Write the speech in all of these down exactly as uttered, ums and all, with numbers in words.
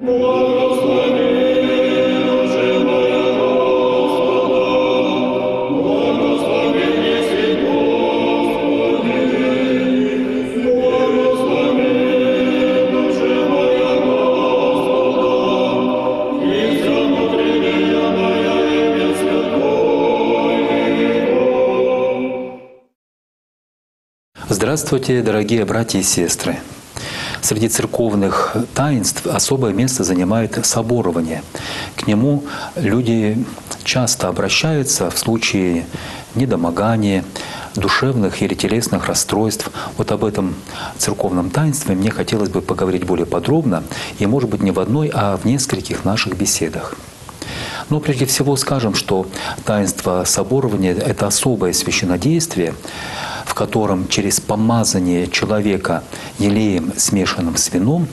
Здравствуйте, дорогие братья и сестры! Среди церковных таинств особое место занимает соборование. К нему люди часто обращаются в случае недомогания, душевных или телесных расстройств. Вот об этом церковном таинстве мне хотелось бы поговорить более подробно, и, может быть, не в одной, а в нескольких наших беседах. Но прежде всего скажем, что таинство соборования — это особое священнодействие, в котором через помазание человека елеем, смешанным с вином,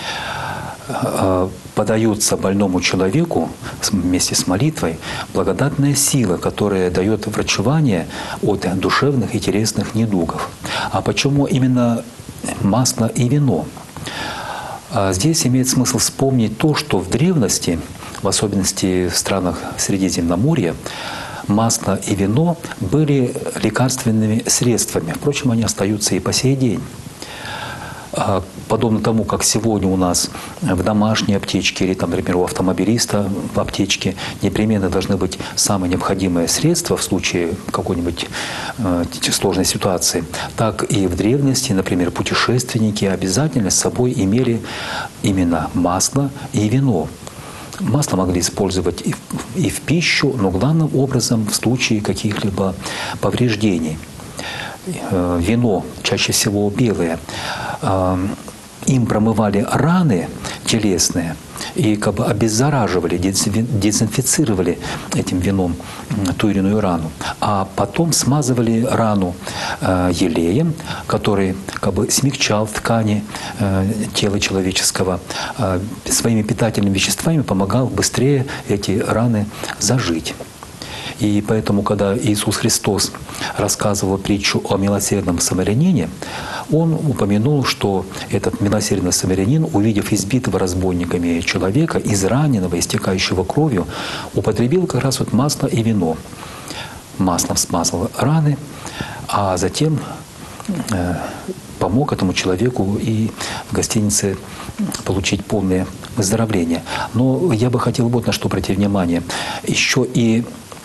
подается больному человеку вместе с молитвой благодатная сила, которая дает врачевание от душевных и телесных недугов. А почему именно масло и вино? Здесь имеет смысл вспомнить то, что в древности, в особенности в странах Средиземноморья, масло и вино были лекарственными средствами. Впрочем, они остаются и по сей день. Подобно тому, как сегодня у нас в домашней аптечке или, там, например, у автомобилиста в аптечке непременно должны быть самые необходимые средства в случае какой-нибудь э, сложной ситуации, так и в древности, например, путешественники обязательно с собой имели именно масло и вино. Масло могли использовать и в, и в пищу, но главным образом в случае каких-либо повреждений. Вино, чаще всего белое, им промывали раны телесные и как бы обеззараживали, дезинфицировали этим вином ту или иную рану. А потом смазывали рану елеем, который как бы смягчал ткани тела человеческого, своими питательными веществами помогал быстрее эти раны зажить. И поэтому, когда Иисус Христос рассказывал притчу о милосердном самарянине, Он упомянул, что этот милосердный самарянин, увидев избитого разбойниками человека, израненного, истекающего кровью, употребил как раз вот масло и вино. Маслом смазал раны, а затем э, помог этому человеку и в гостинице получить полное выздоровление. Но я бы хотел вот на что обратить внимание. Еще и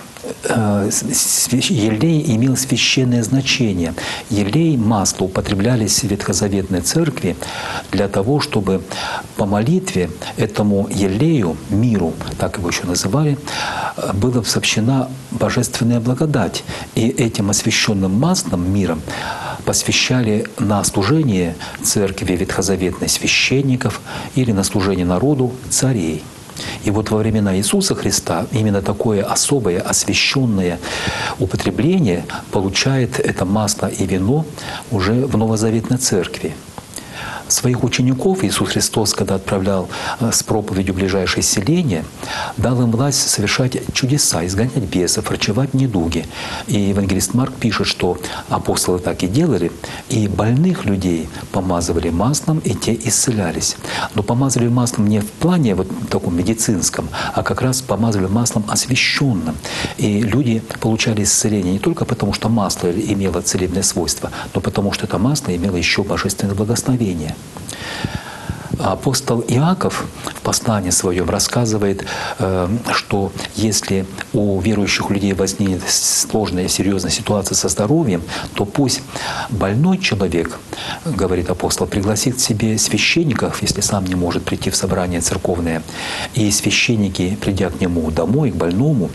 елей имел священное значение. Елей, масло употреблялись в Ветхозаветной церкви для того, чтобы по молитве этому елею, миру, так его еще называли, была сообщена божественная благодать. И этим освященным маслом, миром, посвящали на служение церкви ветхозаветной священников или на служение народу царей. И вот во времена Иисуса Христа именно такое особое освященное употребление получает это масло и вино уже в Новозаветной Церкви. Своих учеников Иисус Христос, когда отправлял с проповедью в ближайшее селение, дал им власть совершать чудеса, изгонять бесов, врачевать недуги. И евангелист Марк пишет, что апостолы так и делали, и больных людей помазывали маслом, и те исцелялись. Но помазывали маслом не в плане вот таком медицинском, а как раз помазывали маслом освященным. И люди получали исцеление не только потому, что масло имело целебное свойство, но потому, что это масло имело еще божественное благословение. Апостол Иаков в послании своем рассказывает, что если у верующих людей возникнет сложная, серьезная ситуация со здоровьем, то пусть больной человек, говорит апостол, пригласит к себе священников, если сам не может прийти в собрание церковное, и священники, придя к нему домой, к больному,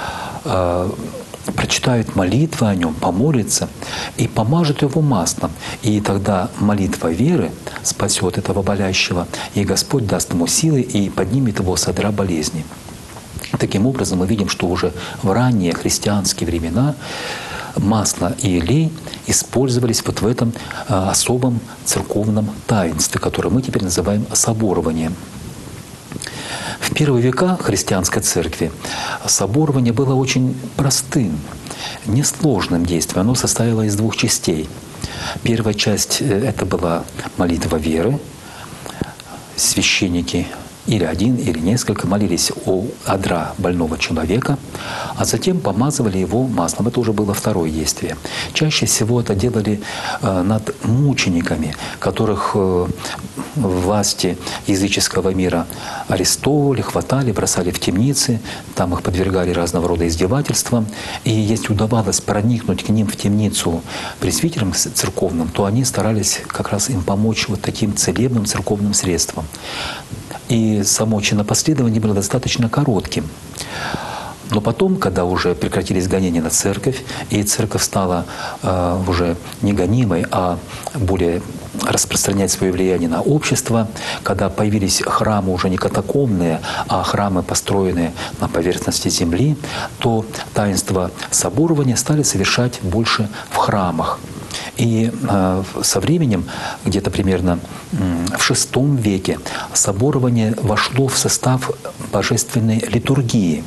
прочитают молитвы о нем, помолятся и помажут его маслом. И тогда молитва веры спасет этого болящего, и Господь даст ему силы и поднимет его с одра болезни. Таким образом, мы видим, что уже в ранние христианские времена масло и елей использовались вот в этом особом церковном таинстве, которое мы теперь называем соборованием. В первые века христианской церкви соборование было очень простым, несложным действием. Оно состояло из двух частей. Первая часть — это была молитва веры. Священники или один, или несколько, молились о одра больного человека, а затем помазывали его маслом. Это уже было второе действие. Чаще всего это делали э, над мучениками, которых э, власти языческого мира арестовывали, хватали, бросали в темницы, там их подвергали разного рода издевательствам. И если удавалось проникнуть к ним в темницу пресвитерам церковным, то они старались как раз им помочь вот таким целебным церковным средством. И само чинопоследование было достаточно коротким. Но потом, когда уже прекратились гонения на церковь, и церковь стала э, уже не гонимой, а более распространять свое влияние на общество, когда появились храмы уже не катакомбные, а храмы, построенные на поверхности земли, то таинства соборования стали совершать больше в храмах. И э, со временем, где-то примерно э, в шестом веке, соборование вошло в состав божественной литургии.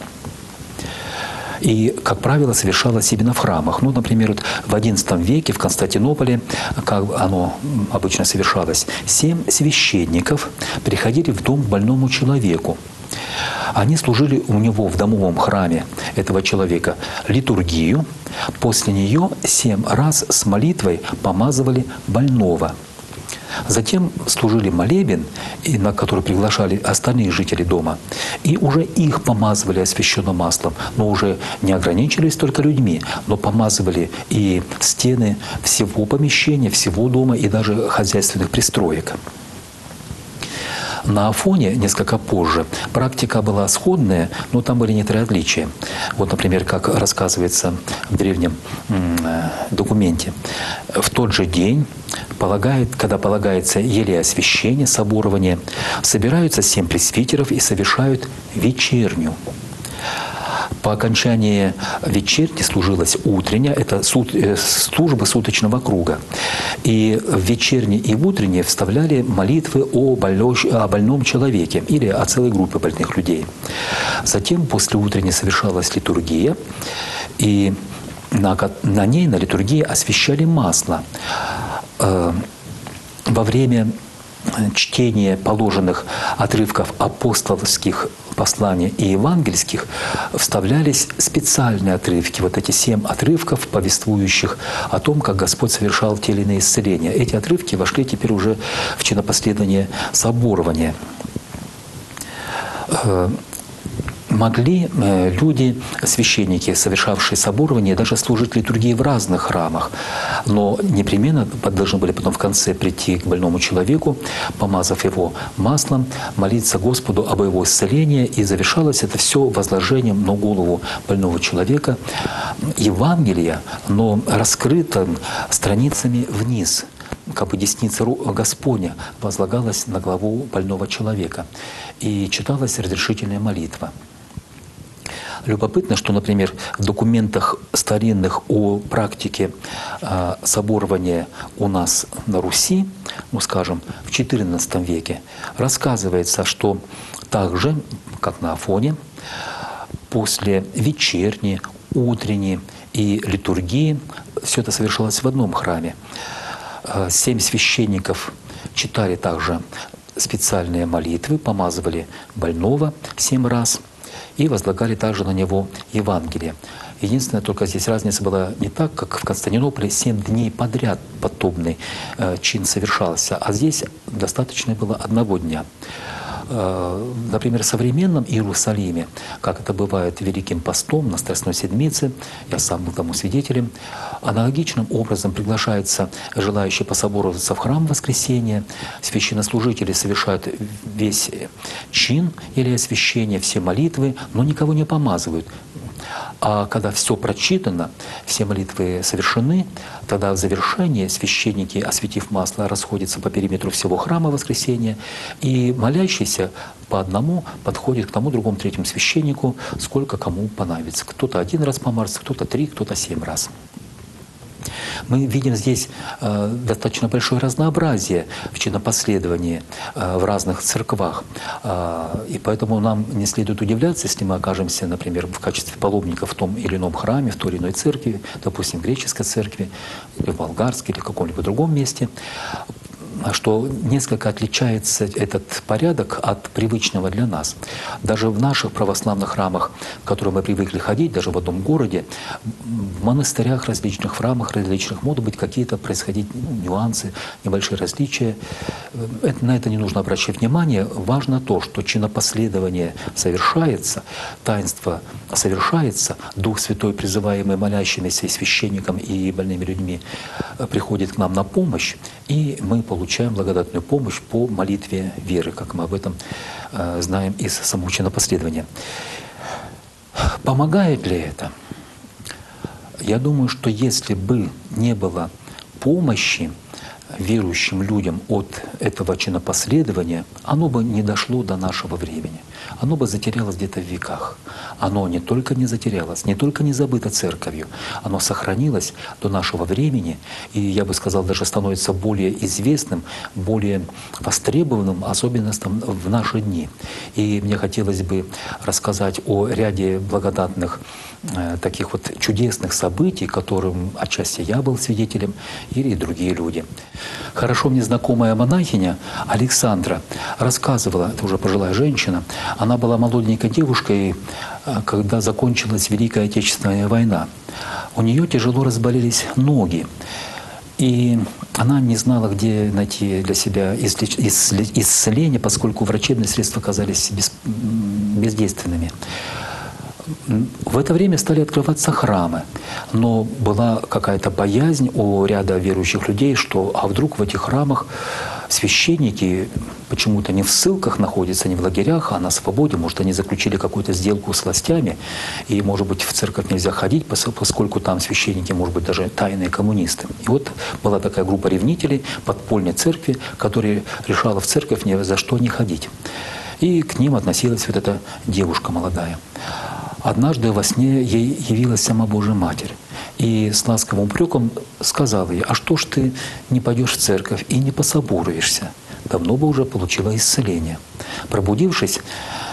И, как правило, совершалось именно в храмах. Ну, например, вот в одиннадцатом веке в Константинополе, как оно обычно совершалось, семь священников приходили в дом к больному человеку. Они служили у него в домовом храме этого человека литургию. После нее семь раз с молитвой помазывали больного. Затем служили молебен, на который приглашали остальных жителей дома, и уже их помазывали освященным маслом, но уже не ограничились только людьми, но помазывали и стены всего помещения, всего дома и даже хозяйственных пристроек. На Афоне несколько позже практика была сходная, но там были некоторые отличия. Вот, например, как рассказывается в древнем документе, в тот же день, полагает, когда полагается елей освящения, соборование, собираются семь пресвитеров и совершают вечерню. По окончании вечерни служилась утренняя, это служба суточного круга. И в вечерней и в утренней вставляли молитвы о, больноч... о больном человеке или о целой группе больных людей. Затем после утренней совершалась литургия, и на, на ней, на литургии, освящали масло. Во время чтения положенных отрывков апостольских посланий и евангельских вставлялись специальные отрывки, вот эти семь отрывков, повествующих о том, как Господь совершал те или иные исцеления. Эти отрывки вошли теперь уже в чинопоследование соборования. Могли люди, священники, совершавшие соборование, даже служить литургии в разных храмах, но непременно должны были потом в конце прийти к больному человеку, помазав его маслом, молиться Господу об его исцелении, и завершалось это все возложением на голову больного человека Евангелия, но раскрытым страницами вниз. Как бы десница Господня возлагалась на главу больного человека, и читалась разрешительная молитва. Любопытно, что, например, в документах старинных о практике э, соборования у нас на Руси, ну, скажем, в четырнадцатом веке, рассказывается, что так же, как на Афоне, после вечерней, утренней и литургии все это совершалось в одном храме. Э, семь священников читали также специальные молитвы, помазывали больного семь раз и возлагали также на него Евангелие. Единственное, только здесь разница была не так, как в Константинополе, семь дней подряд подобный э, чин совершался, а здесь достаточно было одного дня. Э, например, в современном Иерусалиме, как это бывает Великим постом на Страстной Седмице, я сам был тому свидетелем, аналогичным образом приглашаются желающие пособороваться в храм в воскресенье, священнослужители совершают весь чин или освящение, все молитвы, но никого не помазывают. А когда все прочитано, все молитвы совершены, тогда в завершении священники, осветив масло, расходятся по периметру всего храма в воскресенье, и молящийся по одному подходит к тому, другому, третьему священнику, сколько кому понадобится. Кто-то один раз помажется, кто-то три, кто-то семь раз. Мы видим здесь э, достаточно большое разнообразие в чинопоследовании э, в разных церквах. Э, и поэтому нам не следует удивляться, если мы окажемся, например, в качестве паломников в том или ином храме, в той или иной церкви, допустим, в греческой церкви, или в болгарской, или в каком-либо другом месте. что несколько отличается этот порядок от привычного для нас. Даже в наших православных храмах, в которые мы привыкли ходить, даже в одном городе, в монастырях различных, в храмах различных могут быть какие-то происходить ну, нюансы, небольшие различия. Это, на это не нужно обращать внимание. Важно то, что чинопоследование совершается, таинство совершается, Дух Святой, призываемый молящимися и священником, и больными людьми, приходит к нам на помощь, и мы получаем благодатную помощь по молитве веры, как мы об этом э, знаем из самого чинопоследования. Помогает ли это? Я думаю, что если бы не было помощи верующим людям от этого чинопоследования, оно бы не дошло до нашего времени. Оно бы затерялось где-то в веках. Оно не только не затерялось, не только не забыто церковью, оно сохранилось до нашего времени, и, я бы сказал, даже становится более известным, более востребованным, особенно в наши дни. И мне хотелось бы рассказать о ряде благодатных э, таких вот чудесных событий, которым отчасти я был свидетелем, или другие люди. Хорошо мне знакомая монахиня Александра рассказывала, это уже пожилая женщина, она была молоденькой девушкой, когда закончилась Великая Отечественная война. У нее тяжело разболелись ноги, и она не знала, где найти для себя исцеление, поскольку врачебные средства оказались бездейственными. В это время стали открываться храмы, но была какая-то боязнь у ряда верующих людей, что а вдруг в этих храмах священники почему-то не в ссылках находятся, не в лагерях, а на свободе. Может, они заключили какую-то сделку с властями, и, может быть, в церковь нельзя ходить, поскольку там священники, может быть, даже тайные коммунисты. И вот была такая группа ревнителей подпольной церкви, которая решала в церковь ни за что не ходить. И к ним относилась вот эта девушка молодая. Однажды во сне ей явилась сама Божья Матерь и с ласковым упреком сказала ей: «А что ж ты не пойдешь в церковь и не пособоруешься? Давно бы уже получила исцеление». Пробудившись,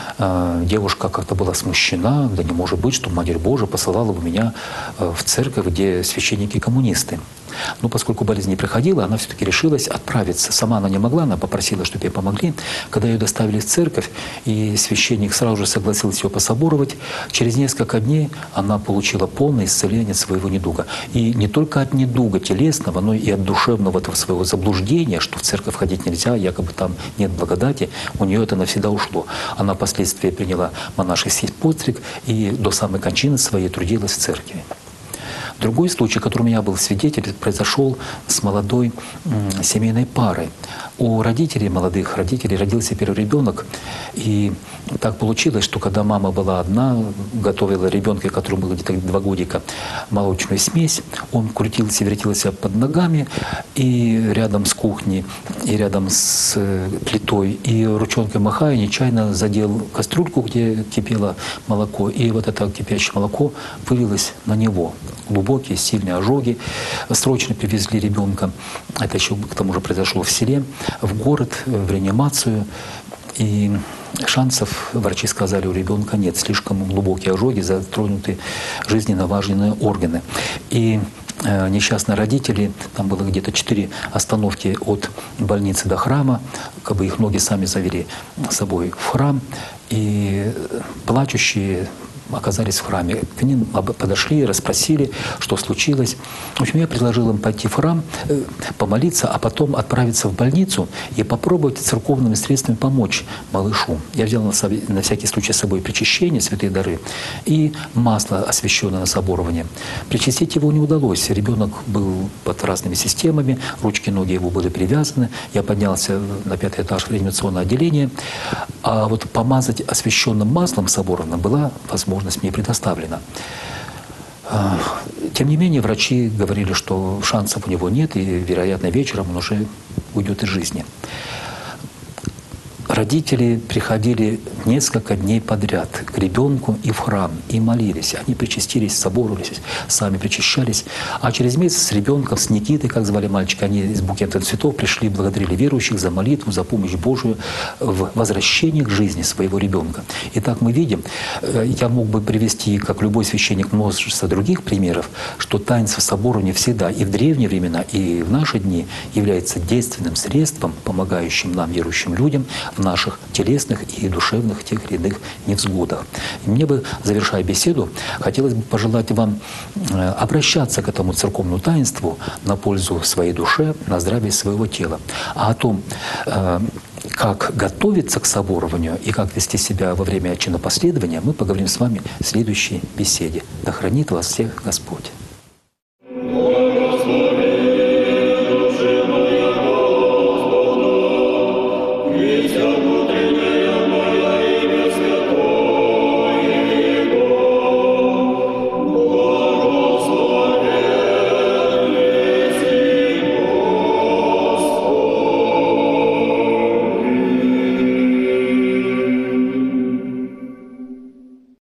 девушка как-то была смущена: да не может быть, что Матерь Божия посылала бы меня в церковь, где священники-коммунисты. Но поскольку болезнь не приходила, она все-таки решилась отправиться. Сама она не могла, она попросила, чтобы ей помогли. Когда ее доставили в церковь, и священник сразу же согласился ее пособоровать, через несколько дней она получила полное исцеление своего недуга. И не только от недуга телесного, но и от душевного этого своего заблуждения, что в церковь ходить нельзя, якобы там нет благодати, у нее это навсегда ушло. Она впоследствии приняла монашеский постриг и до самой кончины своей трудилась в церкви. Другой случай, которым я был свидетелем, произошел с молодой м, семейной парой. У родителей, молодых родителей, родился первый ребенок, и так получилось, что когда мама была одна, готовила ребенка, которому было где-то два годика, молочную смесь, он крутился, вертелся под ногами, и рядом с кухней, и рядом с плитой, и ручонкой махая, нечаянно задел кастрюльку, где кипело молоко, и вот это кипящее молоко вылилось на него. Глубокие, сильные ожоги. Срочно привезли ребенка, это еще к тому же произошло в селе, в город, в реанимацию. И шансов, врачи сказали, у ребенка нет. Слишком глубокие ожоги, затронуты жизненно важные органы. И э, несчастные родители, там было где-то четыре остановки от больницы до храма, как бы их ноги сами завели с собой в храм, и плачущие оказались в храме. К ним подошли, расспросили, что случилось. В общем, я предложил им пойти в храм, помолиться, а потом отправиться в больницу и попробовать церковными средствами помочь малышу. Я взял на, на всякий случай с собой причащение, святые дары, и масло, освященное на соборование. Причастить его не удалось. Ребенок был под разными системами, ручки, ноги его были привязаны. Я поднялся на пятый этаж реанимационного отделения. А вот помазать освященным маслом соборованным была возможность мне предоставлена. Тем не менее, врачи говорили, что шансов у него нет, и, вероятно, вечером он уже уйдет из жизни. родители приходили несколько дней подряд к ребенку и в храм, и молились. Они причастились, соборовались, сами причащались. А через месяц с ребенком, с Никитой, как звали мальчика, они из букета цветов пришли, благодарили верующих за молитву, за помощь Божию в возвращении к жизни своего ребенка. И так мы видим, я мог бы привести, как любой священник, множество других примеров, что таинство соборования всегда и в древние времена, и в наши дни является действенным средством, помогающим нам, верующим людям, в наших телесных и душевных тех или иных невзгодах. И мне бы, завершая беседу, хотелось бы пожелать вам обращаться к этому церковному таинству на пользу своей душе, на здравие своего тела. А о том, как готовиться к соборованию и как вести себя во время чинопоследования, мы поговорим с вами в следующей беседе. Да хранит вас всех Господь!